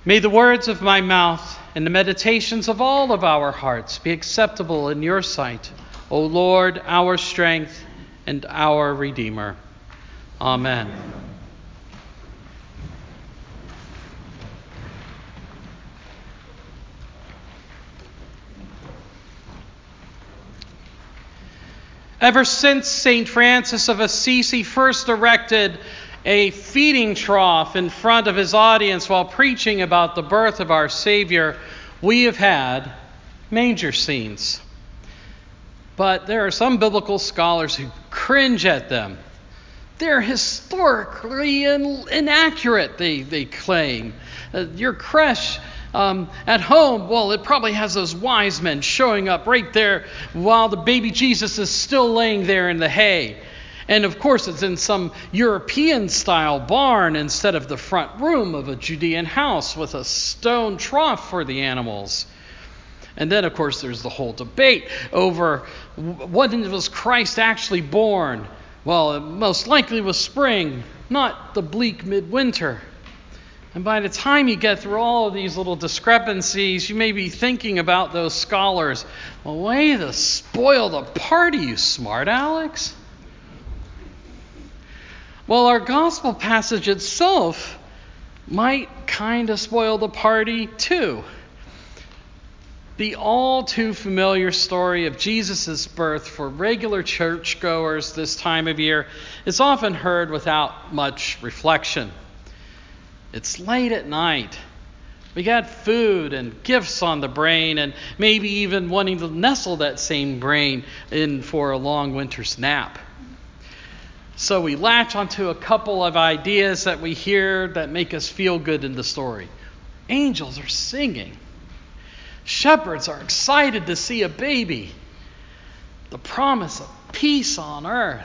May the words of my mouth and the meditations of all of our hearts be acceptable in your sight, O Lord, our strength and our Redeemer. Amen. Ever since St. Francis of Assisi first erected a feeding trough in front of his audience while preaching about the birth of our Savior, we have had manger scenes. But there are some biblical scholars who cringe at them. They're historically inaccurate, they claim. Your creche at home, well, it probably has those wise men showing up right there while the baby Jesus is still laying there in the hay. And of course, it's in some European-style barn instead of the front room of a Judean house with a stone trough for the animals. And then, of course, there's the whole debate over when was Christ actually born? Well, it most likely was spring, not the bleak midwinter. And by the time you get through all of these little discrepancies, you may be thinking about those scholars. Well, way to spoil the party, you smart Alex. Well, our gospel passage itself might kind of spoil the party too. The all too familiar story of Jesus' birth for regular churchgoers this time of year is often heard without much reflection. It's late at night. We got food and gifts on the brain, and maybe even wanting to nestle that same brain in for a long winter's nap. So we latch onto a couple of ideas that we hear that make us feel good in the story. Angels are singing. Shepherds are excited to see a baby. The promise of peace on earth.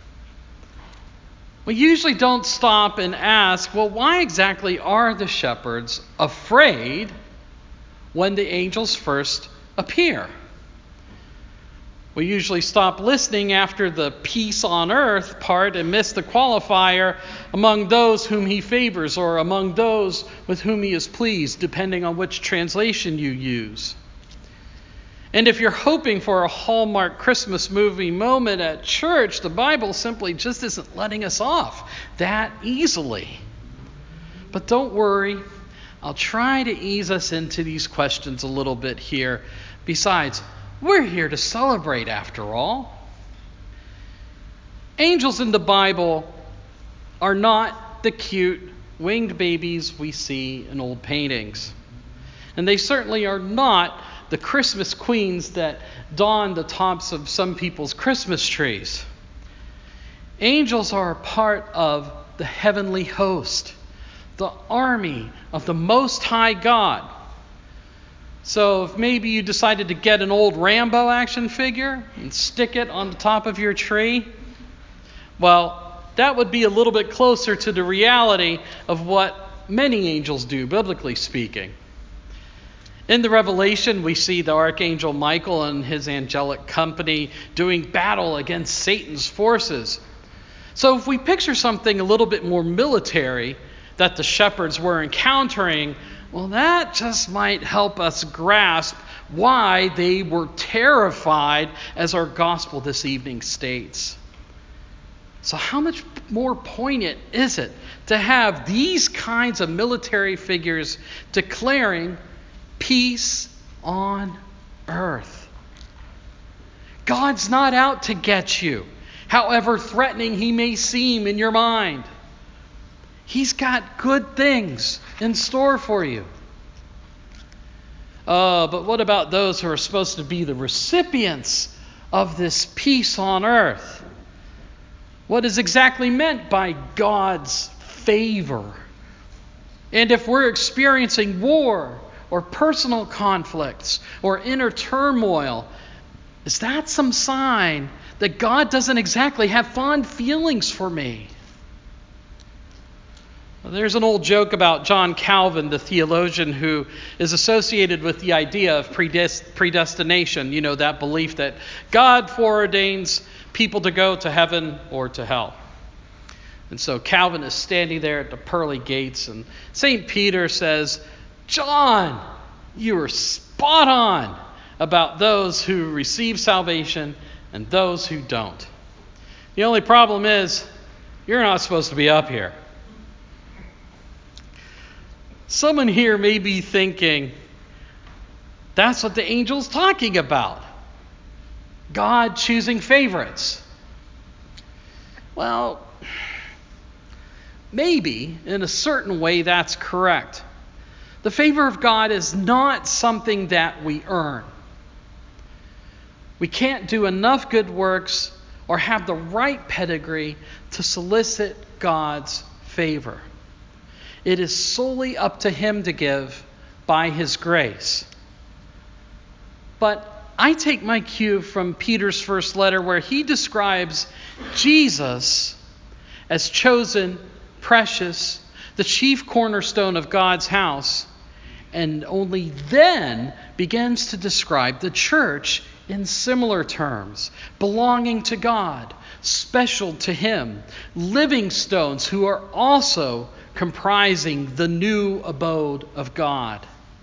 We usually don't stop and ask, well, why exactly are the shepherds afraid when the angels first appear? We usually stop listening after the peace on earth part and miss the qualifier among those whom he favors or among those with whom he is pleased, depending on which translation you use. And if you're hoping for a Hallmark Christmas movie moment at church, the Bible simply just isn't letting us off that easily. But don't worry, I'll try to ease us into these questions a little bit here. Besides, we're here to celebrate after all. Angels in the Bible are not the cute winged babies we see in old paintings. And they certainly are not the Christmas queens that don the tops of some people's Christmas trees. Angels are a part of the heavenly host, the army of the Most High God. So if maybe you decided to get an old Rambo action figure and stick it on the top of your tree, well, that would be a little bit closer to the reality of what many angels do, biblically speaking. In the Revelation, we see the Archangel Michael and his angelic company doing battle against Satan's forces. So if we picture something a little bit more military that the shepherds were encountering, well, that just might help us grasp why they were terrified, as our gospel this evening states. So how much more poignant is it to have these kinds of military figures declaring peace on earth? God's not out to get you, however threatening he may seem in your mind. He's got good things in store for you. But what about those who are supposed to be the recipients of this peace on earth? What is exactly meant by God's favor? And if we're experiencing war or personal conflicts or inner turmoil, is that some sign that God doesn't exactly have fond feelings for me? There's an old joke about John Calvin, the theologian who is associated with the idea of predestination, that belief that God foreordains people to go to heaven or to hell. And so Calvin is standing there at the pearly gates, and St. Peter says, John, you were spot on about those who receive salvation and those who don't. The only problem is, you're not supposed to be up here. Someone here may be thinking, that's what the angel's talking about. God choosing favorites. Well, maybe in a certain way that's correct. The favor of God is not something that we earn. We can't do enough good works or have the right pedigree to solicit God's favor. It is solely up to Him to give by His grace. But I take my cue from Peter's first letter, where he describes Jesus as chosen, precious, the chief cornerstone of God's house, and only then begins to describe the church in similar terms, belonging to God, special to Him, living stones who are also comprising the new abode of God.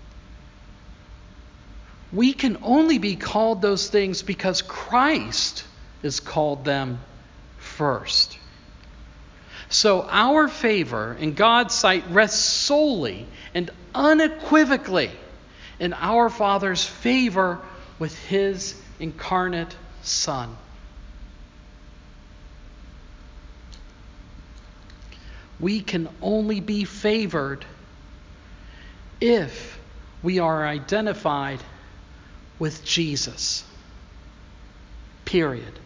We can only be called those things because Christ has called them first. So our favor in God's sight rests solely and unequivocally in our Father's favor with His incarnate Son. We can only be favored if we are identified with Jesus. Period.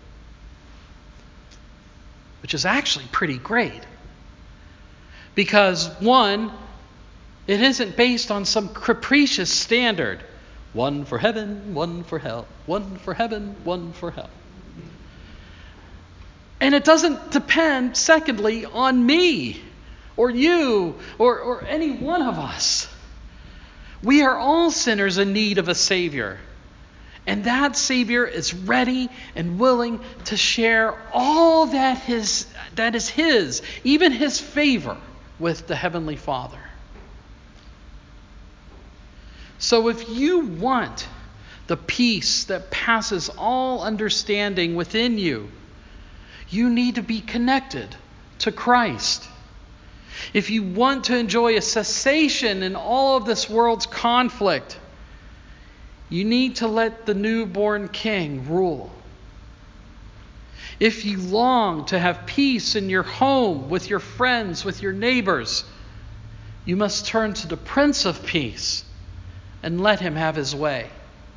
Which is actually pretty great. Because, one, it isn't based on some capricious standard. One for heaven, one for hell. One for heaven, one for hell. And it doesn't depend, secondly, on me or you or any one of us. We are all sinners in need of a Savior. And that Savior is ready and willing to share all that is His, even His favor, with the Heavenly Father. So if you want the peace that passes all understanding within you, you need to be connected to Christ. If you want to enjoy a cessation in all of this world's conflict, you need to let the newborn King rule. If you long to have peace in your home, with your friends, with your neighbors, you must turn to the Prince of Peace and let Him have His way.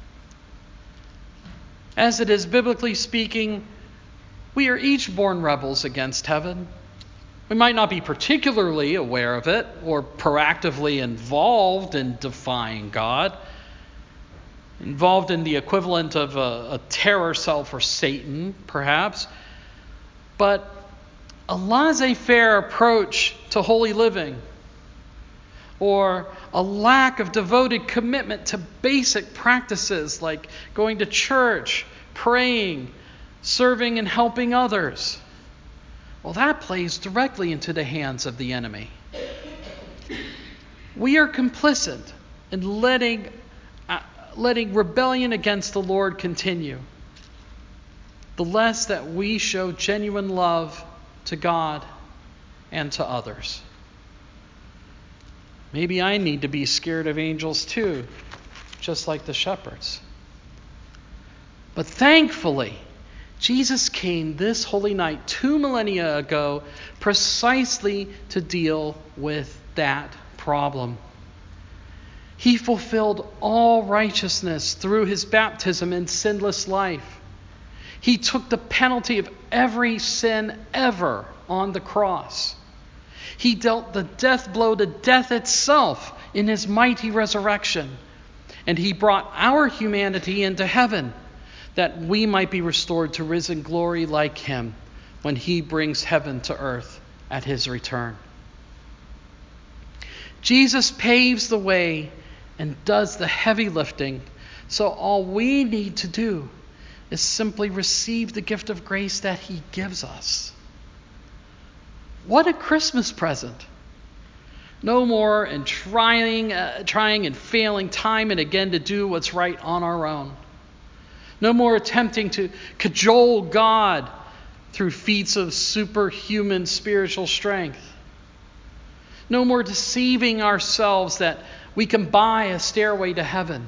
As it is, biblically speaking, we are each born rebels against heaven. We might not be particularly aware of it or proactively involved in defying God, involved in the equivalent of a terror cell for Satan, perhaps. But a laissez-faire approach to holy living, or a lack of devoted commitment to basic practices like going to church, praying, serving and helping others, well, that plays directly into the hands of the enemy. We are complicit in letting rebellion against the Lord continue. The less that we show genuine love to God and to others. Maybe I need to be scared of angels too, just like the shepherds. But thankfully, Jesus came this holy night 2 millennia ago precisely to deal with that problem. He fulfilled all righteousness through His baptism and sinless life. He took the penalty of every sin ever on the cross. He dealt the death blow to death itself in His mighty resurrection. And He brought our humanity into heaven, that we might be restored to risen glory like Him when He brings heaven to earth at His return. Jesus paves the way and does the heavy lifting, so all we need to do is simply receive the gift of grace that He gives us. What a Christmas present! No more in trying and failing time and again to do what's right on our own. No more attempting to cajole God through feats of superhuman spiritual strength. No more deceiving ourselves that we can buy a stairway to heaven.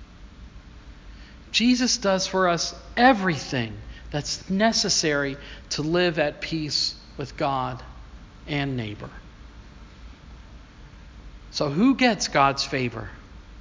Jesus does for us everything that's necessary to live at peace with God and neighbor. So who gets God's favor?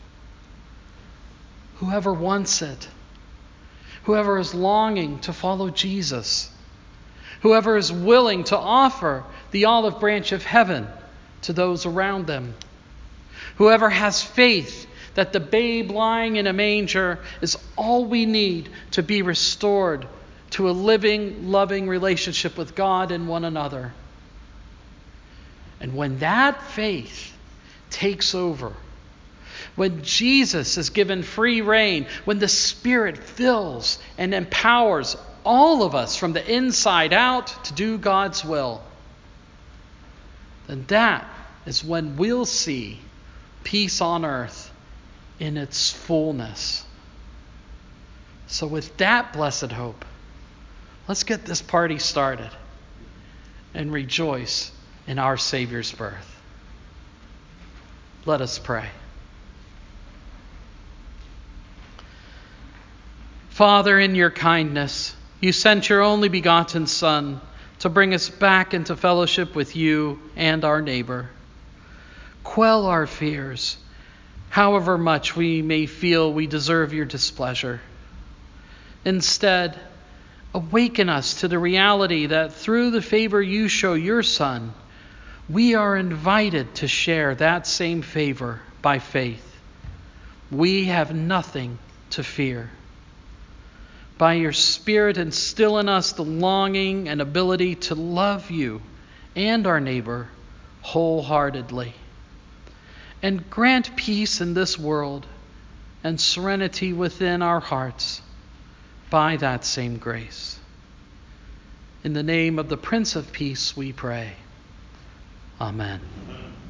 Whoever wants it. Whoever is longing to follow Jesus. Whoever is willing to offer the olive branch of heaven to those around them. Whoever has faith that the babe lying in a manger is all we need to be restored to a living, loving relationship with God and one another. And when that faith takes over, when Jesus is given free rein, when the Spirit fills and empowers all of us from the inside out to do God's will, then that is when we'll see peace on earth in its fullness. So with that blessed hope, let's get this party started and rejoice in our Savior's birth. Let us pray. Father, in your kindness, you sent your only begotten Son to bring us back into fellowship with you and our neighbor. Quell our fears, however much we may feel we deserve your displeasure. Instead, awaken us to the reality that through the favor you show your Son, we are invited to share that same favor by faith. We have nothing to fear. By your Spirit, instill in us the longing and ability to love you and our neighbor wholeheartedly. And grant peace in this world and serenity within our hearts by that same grace. In the name of the Prince of Peace we pray. Amen.